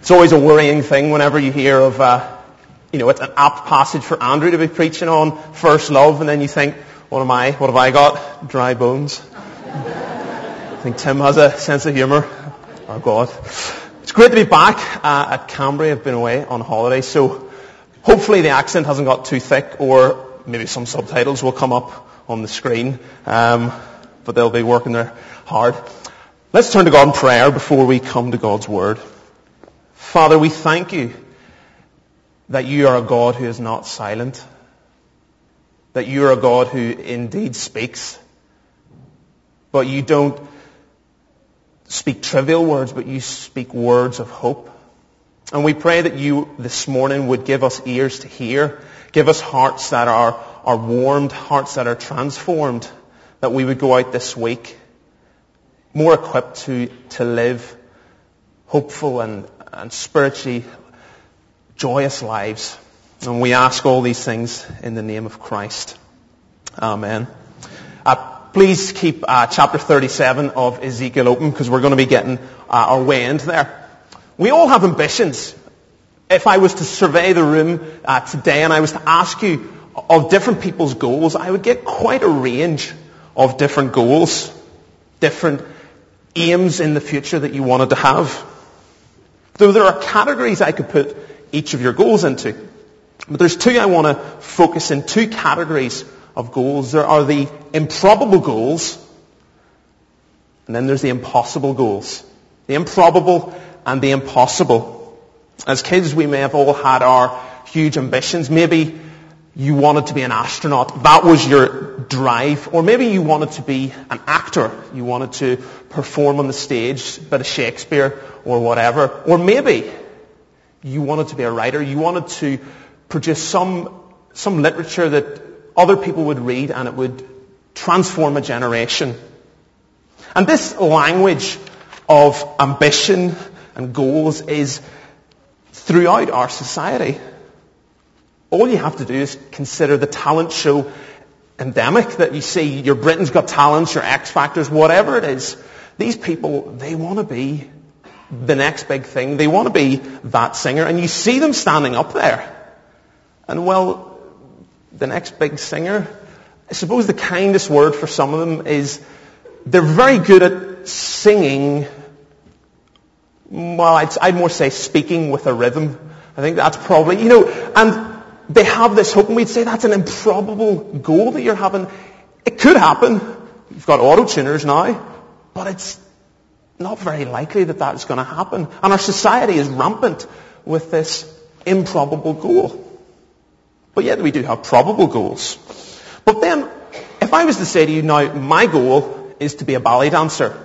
It's always a worrying thing whenever you hear of, it's an apt passage for Andrew to be preaching on first love, and then you think, what have I got? Dry bones. I think Tim has a sense of humour. Oh God. It's great to be back at Cambria. I've been away on holiday, so hopefully the accent hasn't got too thick, or maybe some subtitles will come up on the screen, but they'll be working there hard. Let's turn to God in prayer before we come to God's Word. Father, we thank you that you are a God who is not silent, that you are a God who indeed speaks, but you don't speak trivial words, but you speak words of hope. And we pray that you this morning would give us ears to hear, give us hearts that are warmed, hearts that are transformed, that we would go out this week more equipped to live hopeful and spiritually joyous lives. And we ask all these things in the name of Christ. Amen. Please keep chapter 37 of Ezekiel open, because we're going to be getting our way into there. We all have ambitions. If I was to survey the room today and I was to ask you of different people's goals, I would get quite a range of different goals, different aims in the future that you wanted to have. So there are categories I could put each of your goals into. But there's two I want to focus in, two categories of goals. There are the improbable goals, and then there's the impossible goals. The improbable and the impossible. As kids, we may have all had our huge ambitions. Maybe you wanted to be an astronaut. That was your drive. Or maybe you wanted to be an actor. You wanted to perform on the stage, a bit of Shakespeare or whatever. Or maybe you wanted to be a writer. You wanted to produce some literature that other people would read and it would transform a generation. And this language of ambition and goals is throughout our society. All you have to do is consider the talent show endemic that you see, your Britain's Got Talents, your X Factors, whatever it is. These people, they want to be the next big thing. They want to be that singer. And you see them standing up there. And well, the next big singer, I suppose the kindest word for some of them is they're very good at singing. Well, I'd more say speaking with a rhythm. I think that's probably, and they have this hope, and we'd say that's an improbable goal that you're having. It could happen. You've got auto-tuners now, but it's not very likely that that's going to happen. And our society is rampant with this improbable goal. But yet we do have probable goals. But then, if I was to say to you now, my goal is to be a ballet dancer.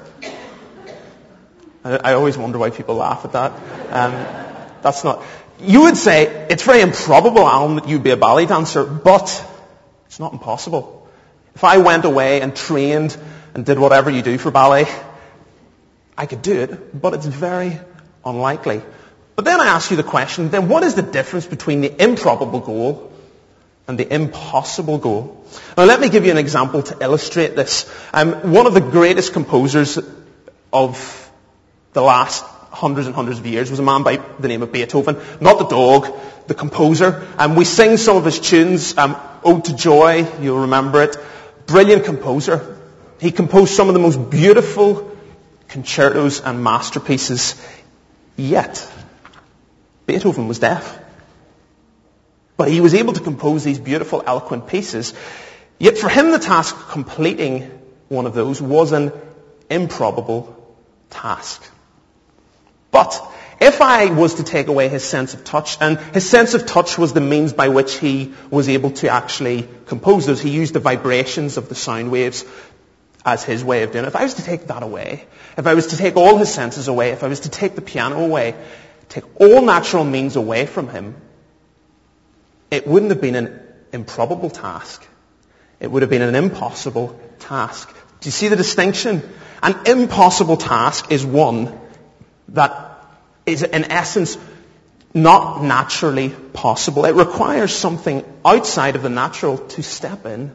I always wonder why people laugh at that. That's not... You would say, it's very improbable, Alan, that you'd be a ballet dancer, but it's not impossible. If I went away and trained and did whatever you do for ballet, I could do it, but it's very unlikely. But then I ask you the question, then what is the difference between the improbable goal and the impossible goal? Now let me give you an example to illustrate this. One of the greatest composers of the last hundreds and hundreds of years was a man by the name of Beethoven. Not the dog, the composer. We sing some of his tunes. Ode to Joy, you'll remember it. Brilliant composer. He composed some of the most beautiful concertos and masterpieces. Yet, Beethoven was deaf. But he was able to compose these beautiful, eloquent pieces. Yet for him, the task of completing one of those was an improbable task. But if I was to take away his sense of touch, and his sense of touch was the means by which he was able to actually compose those, he used the vibrations of the sound waves as his way of doing it. If I was to take that away, if I was to take all his senses away, if I was to take the piano away, take all natural means away from him, it wouldn't have been an improbable task. It would have been an impossible task. Do you see the distinction? An impossible task is one that is in essence not naturally possible. It requires something outside of the natural to step in,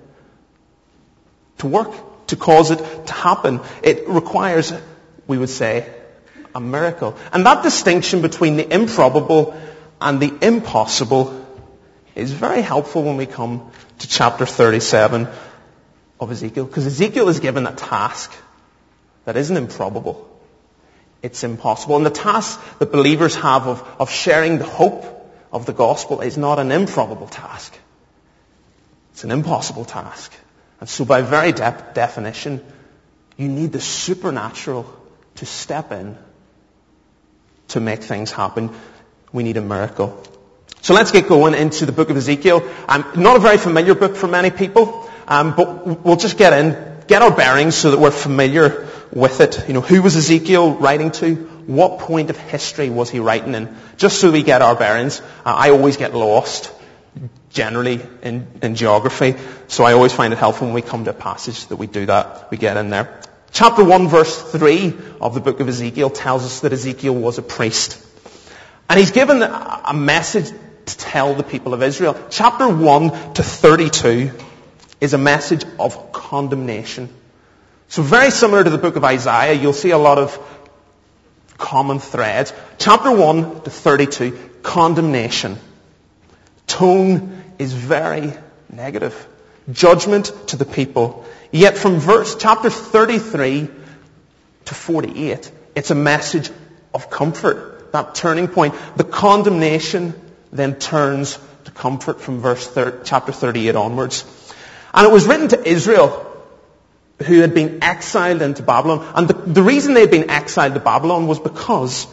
to work, to cause it to happen. It requires, we would say, a miracle. And that distinction between the improbable and the impossible is very helpful when we come to chapter 37 of Ezekiel. Because Ezekiel is given a task that isn't improbable. It's impossible. And the task that believers have of sharing the hope of the gospel is not an improbable task. It's an impossible task. And so by very definition, you need the supernatural to step in to make things happen. We need a miracle. So let's get going into the book of Ezekiel. Not a very familiar book for many people, but we'll just get our bearings so that we're familiar with it. Who was Ezekiel writing to? What point of history was he writing in? Just so we get our bearings. I always get lost, generally, in geography. So I always find it helpful when we come to a passage that we do that. We get in there. Chapter 1, verse 3 of the book of Ezekiel tells us that Ezekiel was a priest. And he's given a message to tell the people of Israel. Chapter 1 to 32 is a message of condemnation. So very similar to the book of Isaiah, you'll see a lot of common threads. Chapter 1 to 32, condemnation. Tone is very negative. Judgment to the people. Yet from chapter 33 to 48, it's a message of comfort. That turning point. The condemnation then turns to comfort from chapter 38 onwards. And it was written to Israel, who had been exiled into Babylon. And the reason they had been exiled to Babylon was because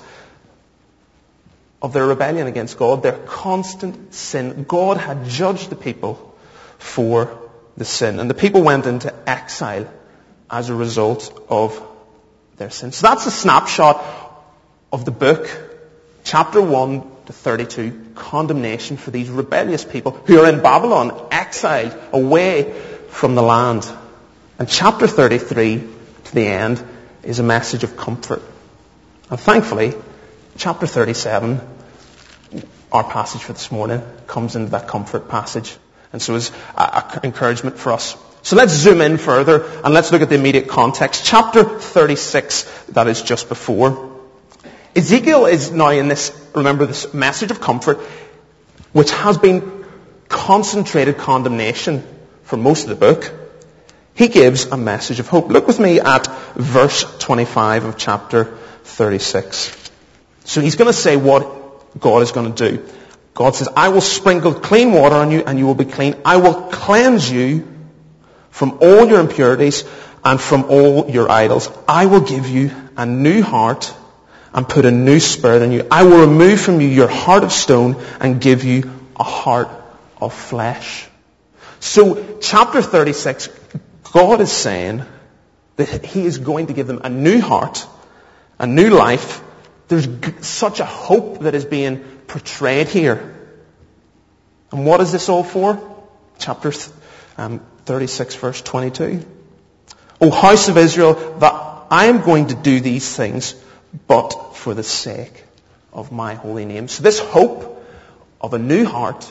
of their rebellion against God, their constant sin. God had judged the people for the sin. And the people went into exile as a result of their sin. So that's a snapshot of the book, chapter 1 to 32, condemnation for these rebellious people who are in Babylon, exiled away from the land. And chapter 33 to the end is a message of comfort. And thankfully, chapter 37, our passage for this morning, comes into that comfort passage. And so is an encouragement for us. So let's zoom in further and let's look at the immediate context. Chapter 36, that is just before. Ezekiel is now in this message of comfort, which has been concentrated condemnation for most of the book. He gives a message of hope. Look with me at verse 25 of chapter 36. So he's going to say what God is going to do. God says, I will sprinkle clean water on you and you will be clean. I will cleanse you from all your impurities and from all your idols. I will give you a new heart and put a new spirit in you. I will remove from you your heart of stone and give you a heart of flesh. So chapter 36, God is saying that He is going to give them a new heart, a new life. There's such a hope that is being portrayed here. And what is this all for? Chapter 36, verse 22. O house of Israel, that I am going to do these things, but for the sake of my holy name. So this hope of a new heart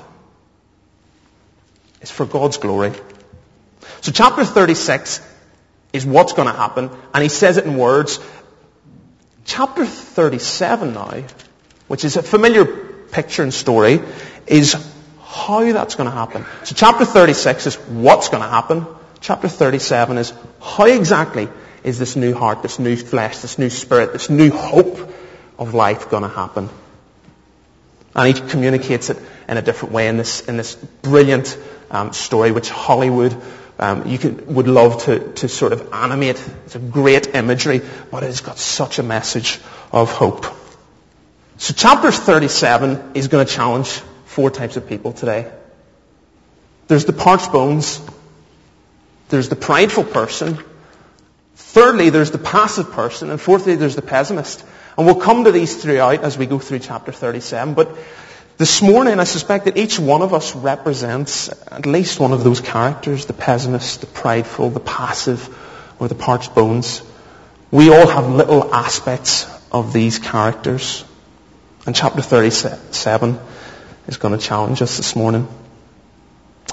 is for God's glory. So chapter 36 is what's going to happen, and he says it in words. Chapter 37 now, which is a familiar picture and story, is how that's going to happen. So chapter 36 is what's going to happen. Chapter 37 is how exactly is this new heart, this new flesh, this new spirit, this new hope of life going to happen. And he communicates it in a different way in this brilliant story, which Hollywood would love to sort of animate. It's a great imagery, but it's got such a message of hope. So chapter 37 is going to challenge 4 types of people today. There's the parched bones. There's the prideful person. Thirdly, there's the passive person. And fourthly, there's the pessimist. And we'll come to these throughout as we go through chapter 37. But this morning, I suspect that each one of us represents at least one of those characters, the pessimist, the prideful, the passive, or the parched bones. We all have little aspects of these characters. And chapter 37 is going to challenge us this morning.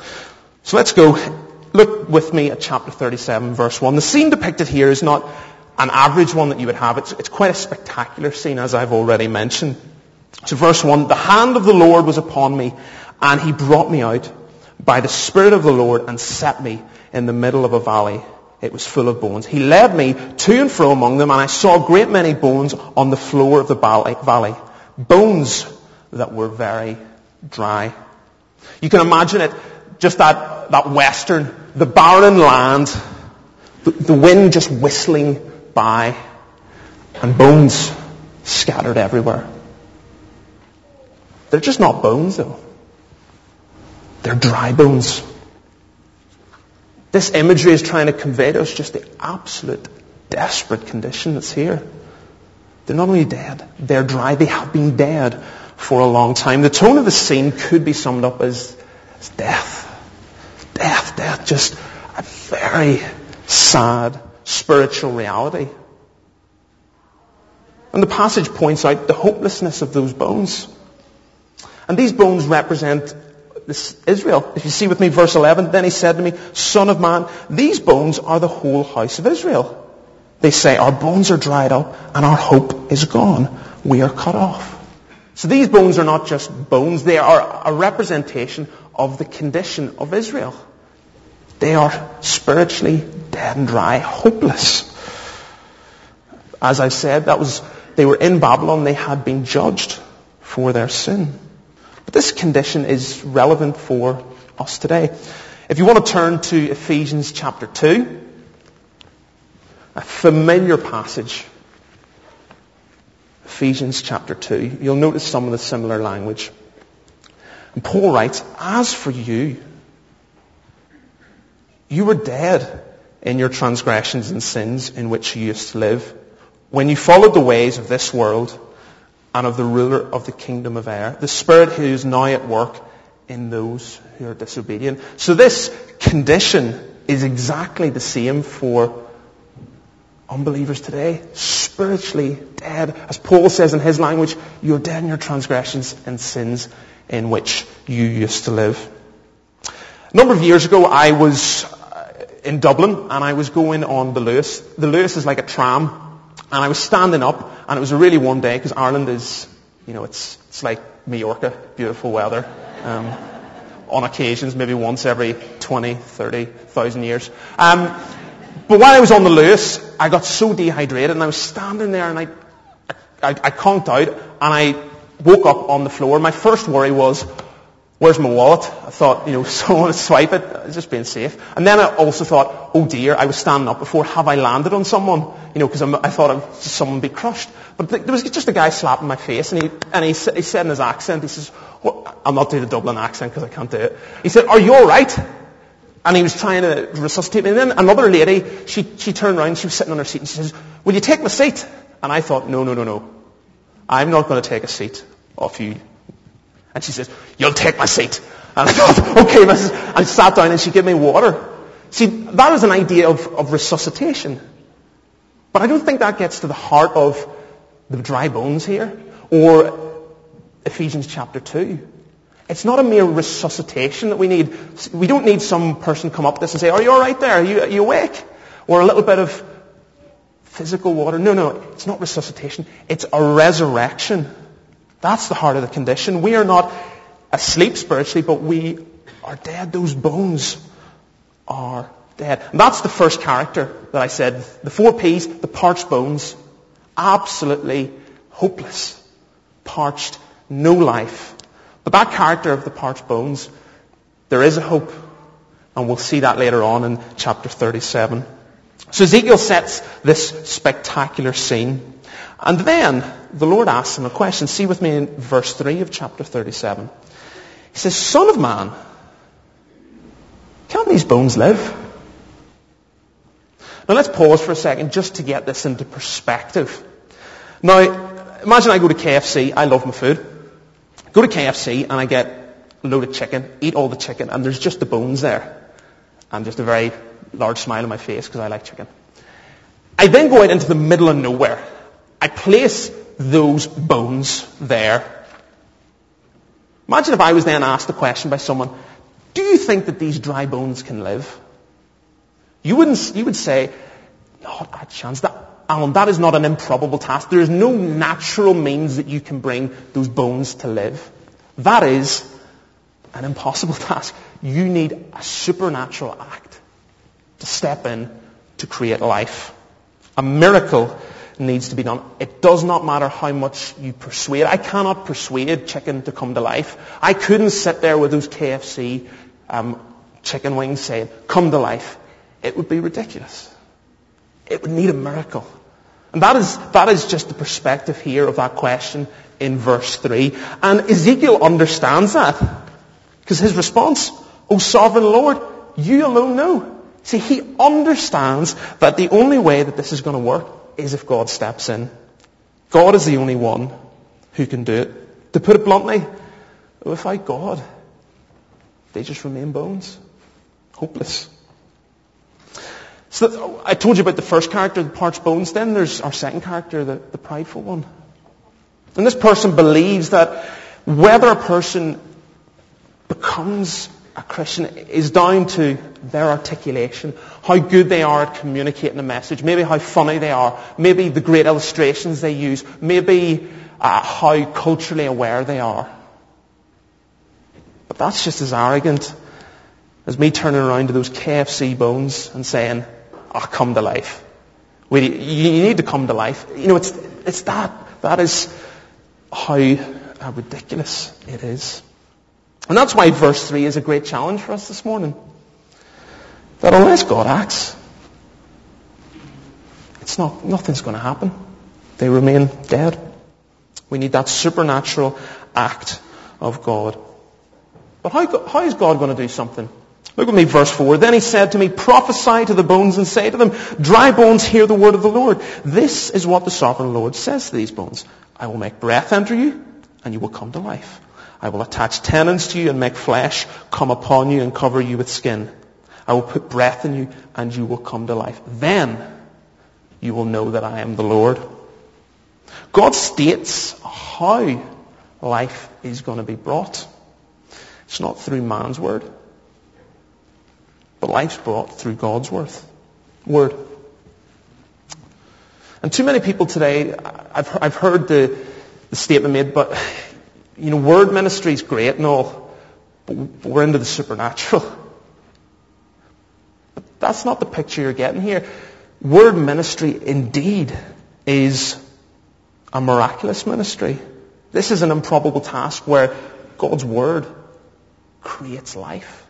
So let's go. Look with me at chapter 37, verse 1. The scene depicted here is not an average one that you would have. It's quite a spectacular scene, as I've already mentioned. So verse 1, the hand of the Lord was upon me, and he brought me out by the Spirit of the Lord and set me in the middle of a valley. It was full of bones. He led me to and fro among them, and I saw a great many bones on the floor of the valley. Bones that were very dry. You can imagine it, just that western, the barren land, the wind just whistling by, and bones scattered everywhere. They're just not bones, though. They're dry bones. This imagery is trying to convey to us just the absolute desperate condition that's here. They're not only dead, they're dry. They have been dead for a long time. The tone of the scene could be summed up as death. Death. Just a very sad spiritual reality. And the passage points out the hopelessness of those bones. And these bones represent Israel. If you see with me verse 11, then he said to me, Son of man, these bones are the whole house of Israel. They say, our bones are dried up and our hope is gone. We are cut off. So these bones are not just bones. They are a representation of the condition of Israel. They are spiritually dead and dry, hopeless. As I said, they were in Babylon. They had been judged for their sin. But this condition is relevant for us today. If you want to turn to Ephesians chapter 2, a familiar passage. Ephesians chapter 2. You'll notice some of the similar language. And Paul writes, as for you, you were dead in your transgressions and sins in which you used to live, when you followed the ways of this world and of the ruler of the kingdom of air, the spirit who is now at work in those who are disobedient. So this condition is exactly the same for unbelievers today. Spiritually dead. As Paul says in his language, you're dead in your transgressions and sins in which you used to live. A number of years ago, I was in Dublin and I was going on the Luas. The Luas is like a tram, and I was standing up, and it was a really warm day because Ireland is, it's like Mallorca, beautiful weather. On occasions, maybe once every 20, 30,000 years. But while I was on the Luas, I got so dehydrated, and I was standing there, and I conked out, and I woke up on the floor. My first worry was, where's my wallet? I thought, someone would swipe it. I was just being safe. And then I also thought, oh dear, I was standing up before. Have I landed on someone? Because I thought someone would be crushed. But there was just a guy slapping my face, and he said in his accent, he says, I'll not do the Dublin accent because I can't do it. He said, are you all right? And he was trying to resuscitate me. And then another lady, she turned around, she was sitting on her seat, and she says, will you take my seat? And I thought, no. I'm not going to take a seat off you. And she says, you'll take my seat. And I thought, okay, missus. I sat down and she gave me water. See, that is an idea of resuscitation. But I don't think that gets to the heart of the dry bones here, or Ephesians chapter 2. It's not a mere resuscitation that we need. We don't need some person come up to us and say, are you all right there? Are you awake? Or a little bit of physical water. No, it's not resuscitation. It's a resurrection. That's the heart of the condition. We are not asleep spiritually, but we are dead. Those bones are dead. And that's the first character that I said. The 4 P's, the parched bones. Absolutely hopeless. Parched, no life. But that character of the parched bones, there is a hope. And we'll see that later on in chapter 37. So Ezekiel sets this spectacular scene. And then the Lord asks him a question. See with me in verse 3 of chapter 37. He says, Son of man, can these bones live? Now let's pause for a second just to get this into perspective. Now, imagine I go to KFC. I love my food. Go to KFC and I get a load of chicken, eat all the chicken, and there's just the bones there. And just a very large smile on my face because I like chicken. I then go out into the middle of nowhere. I place those bones there. Imagine if I was then asked a question by someone, do you think that these dry bones can live? You would say, not a chance. Alan, that is not an improbable task. There is no natural means that you can bring those bones to live. That is an impossible task. You need a supernatural act to step in to create life. A miracle needs to be done. It does not matter how much you persuade. I cannot persuade chicken to come to life. I couldn't sit there with those KFC chicken wings saying, come to life. It would be ridiculous. It would need a miracle. And that is just the perspective here of that question in verse 3. And Ezekiel understands that. Because his response, O sovereign Lord, you alone know. See, he understands that the only way that this is going to work is if God steps in. God is the only one who can do it. To put it bluntly, without God, they just remain bones. Hopeless. So I told you about the first character, the parched bones. Then there's our second character, the prideful one. And this person believes that whether a person becomes a Christian is down to their articulation, how good they are at communicating a message, maybe how funny they are, maybe the great illustrations they use, maybe how culturally aware they are. But that's just as arrogant as me turning around to those KFC bones and saying, "Oh, come to life. You need to come to life." It's that is how ridiculous it is. And that's why verse 3 is a great challenge for us this morning. That unless God acts, nothing's going to happen. They remain dead. We need that supernatural act of God. But how is God going to do something? Look with me, verse 4. Then he said to me, prophesy to the bones and say to them, dry bones, hear the word of the Lord. This is what the sovereign Lord says to these bones. I will make breath enter you, and you will come to life. I will attach tendons to you and make flesh come upon you and cover you with skin. I will put breath in you, and you will come to life. Then you will know that I am the Lord. God states how life is going to be brought. It's not through man's word, but life's brought through God's word. And too many people today, I've heard the statement made, but word ministry is great and all, but we're into the supernatural. But that's not the picture you're getting here. Word ministry indeed is a miraculous ministry. This is an improbable task where God's word creates life.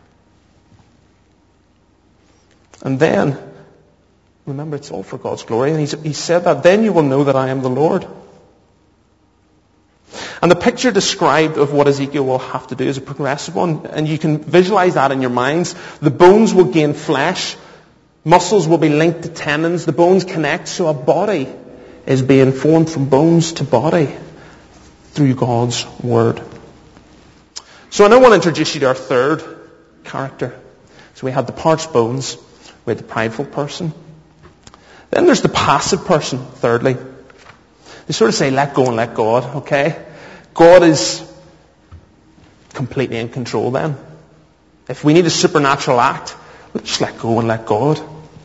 And then, remember, it's all for God's glory. And he said that, then you will know that I am the Lord. And the picture described of what Ezekiel will have to do is a progressive one. And you can visualize that in your minds. The bones will gain flesh. Muscles will be linked to tendons. The bones connect. So a body is being formed from bones to body through God's word. So I now want to introduce you to our third character. So we had the parched bones. We had the prideful person. Then there's the passive person, thirdly. They sort of say, let go and let God, okay? God is completely in control then. If we need a supernatural act, we'll just let go and let God.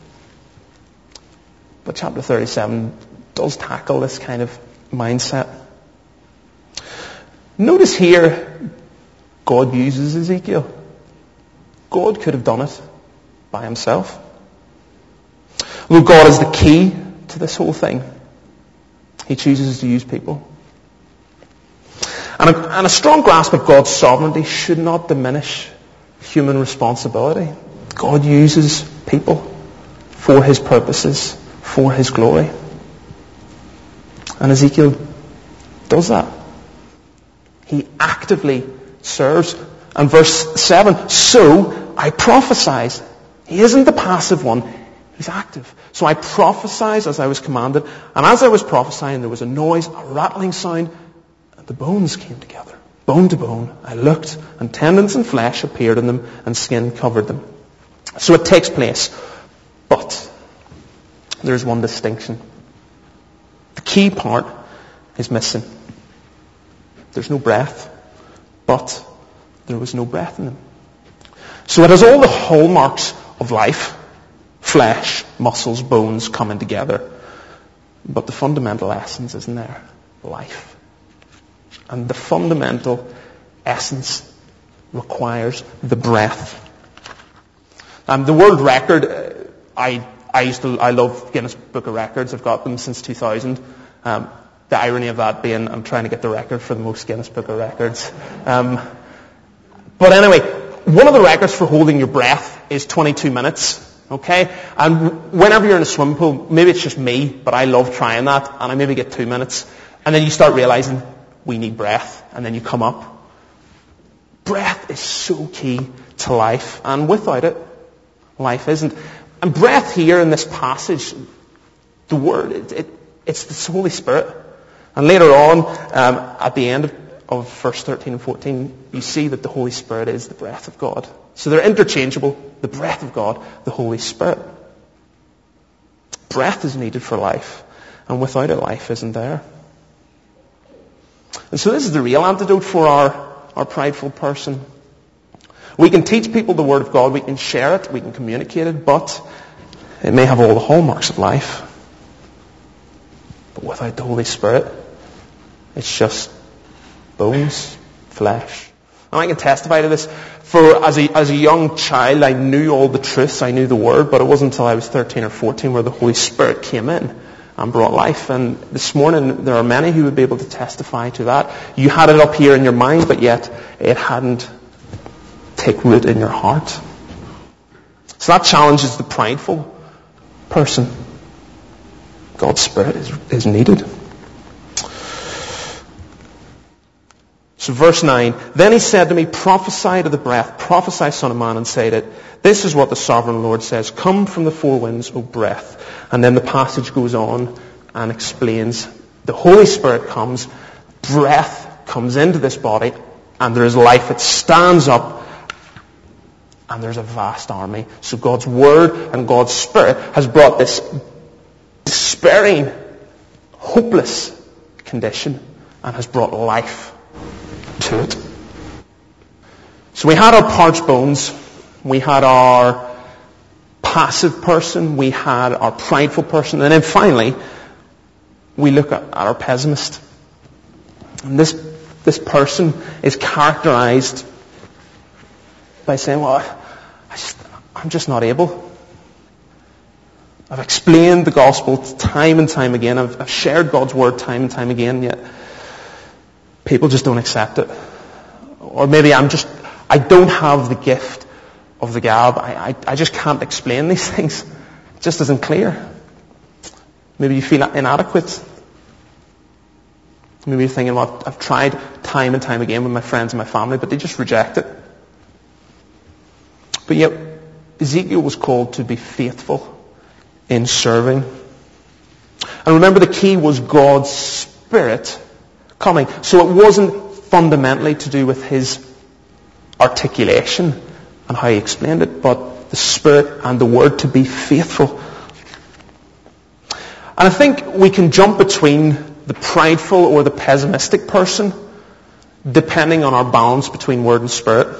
But chapter 37 does tackle this kind of mindset. Notice here, God uses Ezekiel. God could have done it by himself. Although God is the key to this whole thing, he chooses to use people. And a strong grasp of God's sovereignty should not diminish human responsibility. God uses people for his purposes, for his glory. And Ezekiel does that. He actively serves. And verse 7, so I prophesied. He isn't the passive one. He's active. So I prophesied as I was commanded. And as I was prophesying, there was a noise, a rattling sound, and the bones came together. Bone to bone. I looked, and tendons and flesh appeared in them, and skin covered them. So it takes place. But there's one distinction. The key part is missing. There's no breath, but there was no breath in them. So it has all the hallmarks of life. Flesh, muscles, bones coming together. But the fundamental essence isn't there. Life. And the fundamental essence requires the breath. The world record, I love Guinness Book of Records. I've got them since 2000. The irony of that being I'm trying to get the record for the most Guinness Book of Records. But anyway, one of the records for holding your breath is 22 minutes. Okay? And whenever you're in a swimming pool, maybe it's just me, but I love trying that, and I maybe get 2 minutes. And then you start realizing we need breath, and then you come up. Breath is so key to life, and without it, life isn't. And breath here in this passage, the word, it's the Holy Spirit. And later on, at the end of verse 13 and 14, you see that the Holy Spirit is the breath of God. So they're interchangeable, the breath of God, the Holy Spirit. Breath is needed for life, and without it, life isn't there. And so this is the real antidote for our prideful person. We can teach people the Word of God, we can share it, we can communicate it, but it may have all the hallmarks of life. But without the Holy Spirit, it's just bones, flesh. And I can testify to this. For as a young child, I knew all the truths, I knew the Word, but it wasn't until I was 13 or 14 where the Holy Spirit came in and brought life. And this morning, there are many who would be able to testify to that. You had it up here in your mind, but yet it hadn't taken root in your heart. So that challenges the prideful person. God's Spirit is needed. So verse 9, then he said to me, prophesy to the breath, prophesy, Son of Man, and say that this is what the sovereign Lord says, come from the four winds, O breath. And then the passage goes on and explains the Holy Spirit comes, breath comes into this body, and there is life. It stands up, and there's a vast army. So God's Word and God's Spirit has brought this despairing, hopeless condition and has brought life to it. So we had our parched bones, we had our passive person, we had our prideful person, and then finally we look at our pessimist. And this person is characterized by saying, well, I'm just not able. I've explained the gospel time and time again. I've shared God's Word time and time again, yet people just don't accept it. Or maybe I don't have the gift of the gab. I just can't explain these things. It just isn't clear. Maybe you feel inadequate. Maybe you're thinking, well, I've tried time and time again with my friends and my family, but they just reject it. But yet, Ezekiel was called to be faithful in serving. And remember, the key was God's Spirit coming. So it wasn't fundamentally to do with his articulation and how he explained it, but the Spirit and the Word to be faithful. And I think we can jump between the prideful or the pessimistic person depending on our balance between Word and Spirit.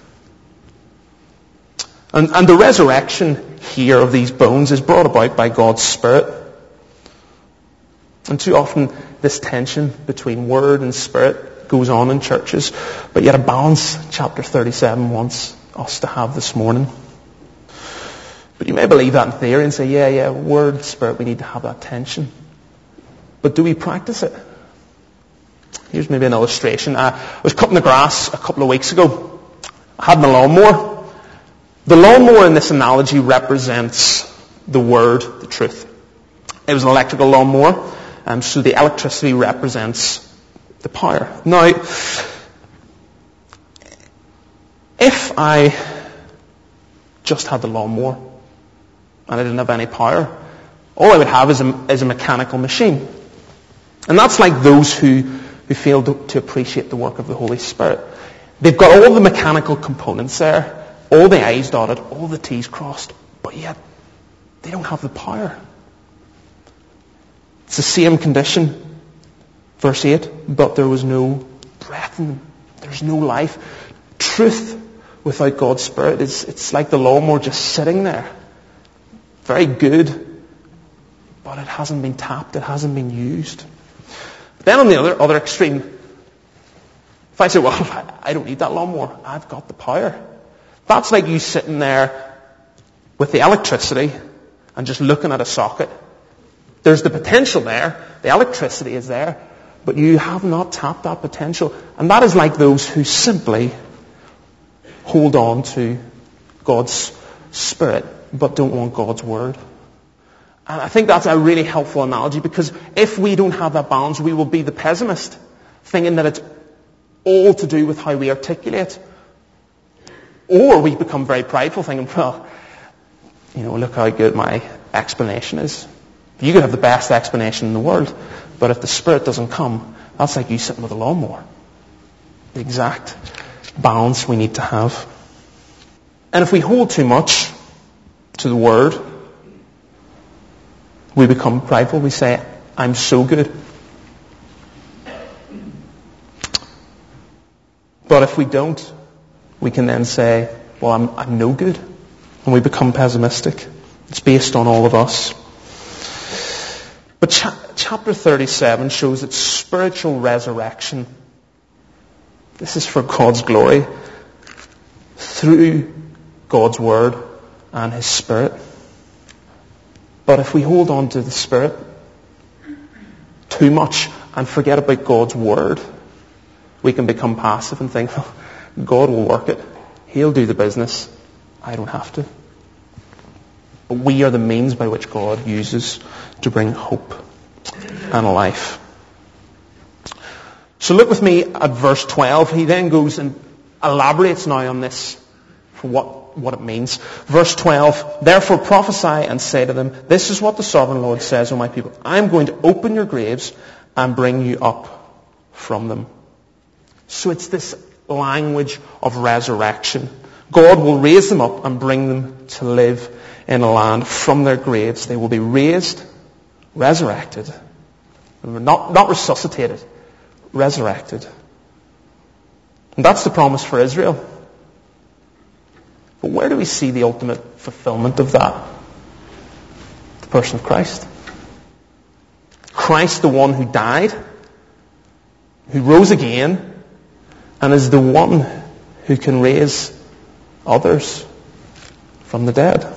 And the resurrection here of these bones is brought about by God's Spirit. And too often this tension between Word and Spirit goes on in churches, but yet a balance chapter 37 wants us to have this morning. But you may believe that in theory and say, yeah, Word, Spirit, we need to have that tension. But do we practice it? Here's maybe an illustration. I was cutting the grass a couple of weeks ago. I had my lawnmower. The lawnmower in this analogy represents the Word, the truth. It was an electrical lawnmower, so the electricity represents the power. Now, if I just had the lawnmower and I didn't have any power, all I would have is a mechanical machine. And that's like those who fail to appreciate the work of the Holy Spirit. They've got all the mechanical components there, all the I's dotted, all the T's crossed, but yet they don't have the power. It's the same condition. Verse 8, but there was no breath in them. There's no life. Truth without God's Spirit, it's like the lawnmower just sitting there. Very good, but it hasn't been tapped, it hasn't been used. Then on the other extreme, if I say, well, I don't need that lawnmower, I've got the power. That's like you sitting there with the electricity and just looking at a socket. There's the potential there, the electricity is there, but you have not tapped that potential. And that is like those who simply hold on to God's Spirit but don't want God's Word. And I think that's a really helpful analogy, because if we don't have that balance, we will be the pessimist, thinking that it's all to do with how we articulate. Or we become very prideful, thinking, well, look how good my explanation is. You could have the best explanation in the world, but if the Spirit doesn't come, that's like you sitting with a lawnmower. The exact balance we need to have. And if we hold too much to the Word, we become prideful. We say, I'm so good. But if we don't, we can then say, well, I'm no good. And we become pessimistic. It's based on all of us. But chapter 37 shows that spiritual resurrection, this is for God's glory, through God's Word and His Spirit. But if we hold on to the Spirit too much and forget about God's Word, we can become passive and think, well, God will work it. He'll do the business. I don't have to. But we are the means by which God uses to bring hope and life. So look with me at verse 12. He then goes and elaborates now on this for what it means. Verse 12, therefore prophesy and say to them, this is what the sovereign Lord says, O my people, I am going to open your graves and bring you up from them. So it's this language of resurrection. God will raise them up and bring them to live in a land from their graves. They will be raised, resurrected, not resuscitated, resurrected. And that's the promise for Israel. But where do we see the ultimate fulfillment of that? The person of Christ. Christ, the one who died, who rose again, and is the one who can raise others from the dead.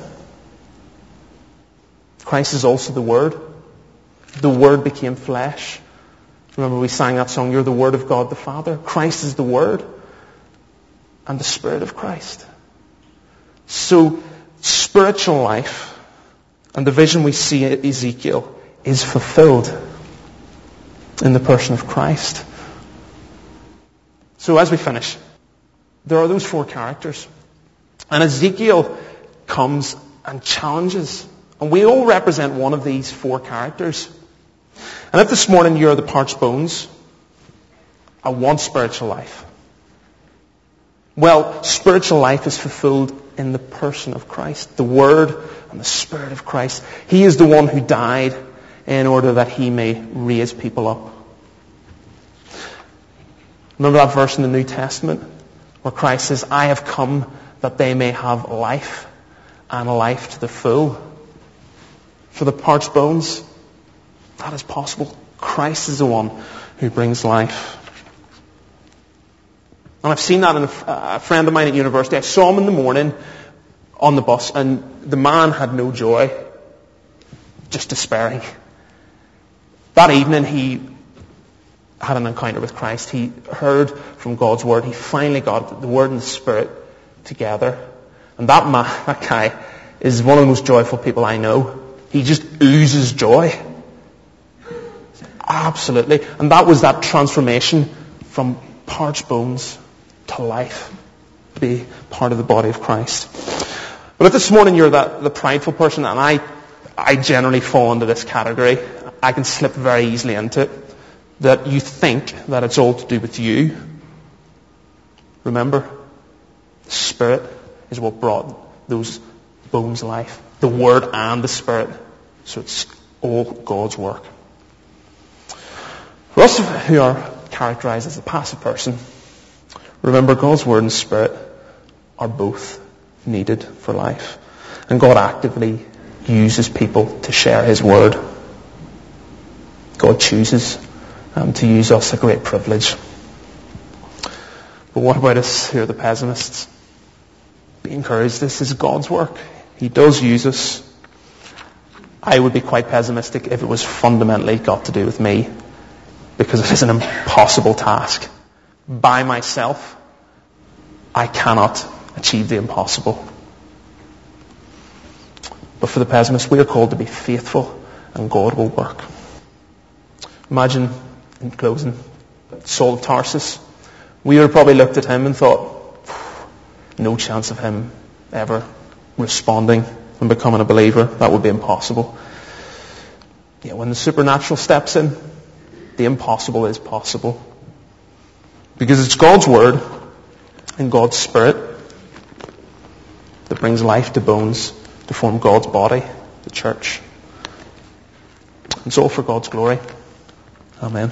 Christ is also the Word. The Word became flesh. Remember we sang that song, You're the Word of God the Father. Christ is the Word and the Spirit of Christ. So spiritual life and the vision we see at Ezekiel is fulfilled in the person of Christ. So as we finish, there are those four characters. And Ezekiel comes and challenges. And we all represent one of these four characters. And if this morning you're the parched bones, I want spiritual life. Well, spiritual life is fulfilled in the person of Christ, the Word and the Spirit of Christ. He is the one who died in order that He may raise people up. Remember that verse in the New Testament where Christ says, I have come that they may have life and life to the full. For the parched bones, that is possible. Christ is the one who brings life. And I've seen that in a friend of mine at university. I saw him in the morning on the bus, and the man had no joy, just despairing. That evening he had an encounter with Christ. He heard from God's Word. He finally got the Word and the Spirit together. And that man, that guy, is one of the most joyful people I know. He just oozes joy. Absolutely. And that was that transformation from parched bones to life. Be part of the body of Christ. But if this morning you're the prideful person, and I generally fall into this category, I can slip very easily into it, that you think that it's all to do with you. Remember, the Spirit is what brought those bones life. The Word and the Spirit. So it's all God's work. For us who are characterized as a passive person, remember God's Word and Spirit are both needed for life. And God actively uses people to share His Word. God chooses to use us, a great privilege. But what about us who are the pessimists? Be encouraged, this is God's work. He does use us. I would be quite pessimistic if it was fundamentally got to do with me, because it is an impossible task. By myself, I cannot achieve the impossible. But for the pessimist, we are called to be faithful, and God will work. Imagine, in closing, Saul of Tarsus. We would have probably looked at him and thought, no chance of him ever responding and becoming a believer. That would be impossible. Yeah, when the supernatural steps in, the impossible is possible. Because it's God's Word and God's Spirit that brings life to bones to form God's body, the church. It's all for God's glory. Amen.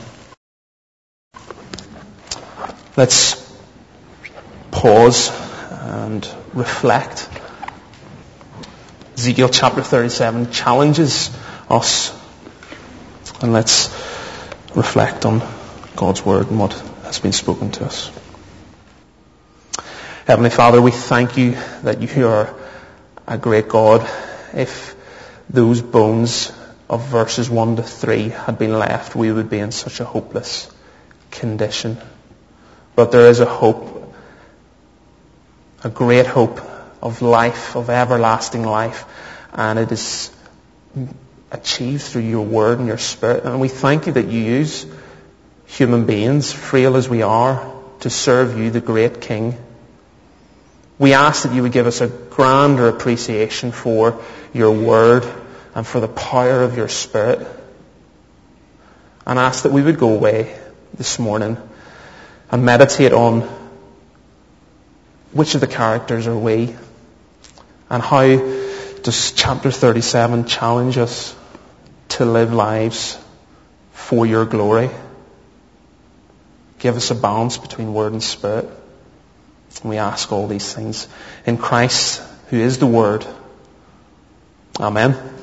Let's pause and reflect. Ezekiel chapter 37 challenges us. And let's reflect on God's Word and what has been spoken to us. Heavenly Father, we thank you that you are a great God. If those bones of verses 1 to 3 had been left, we would be in such a hopeless condition. But there is a hope, a great hope of life, of everlasting life, and it is achieved through your Word and your Spirit. And we thank you that you use human beings, frail as we are, to serve you, the great King. We ask that you would give us a grander appreciation for your Word and for the power of your Spirit. And ask that we would go away this morning and meditate on which of the characters are we, and how does chapter 37 challenge us to live lives for your glory. Give us a balance between Word and Spirit. And we ask all these things in Christ, who is the Word. Amen.